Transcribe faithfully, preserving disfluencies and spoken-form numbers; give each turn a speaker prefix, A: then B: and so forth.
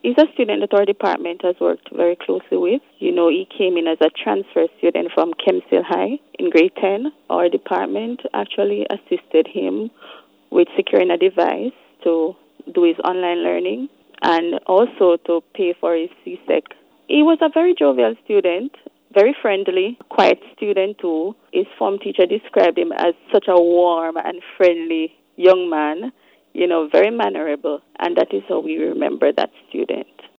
A: He's a student that our department has worked very closely with. You know, he came in as a transfer student from Kempsville High in grade ten. Our department actually assisted him with securing a device to do his online learning and also to pay for his C S E C. He was a very jovial student, very friendly, quiet student too. His form teacher described him as such a warm and friendly young man, you know, very mannerable, and that is how we remember that student.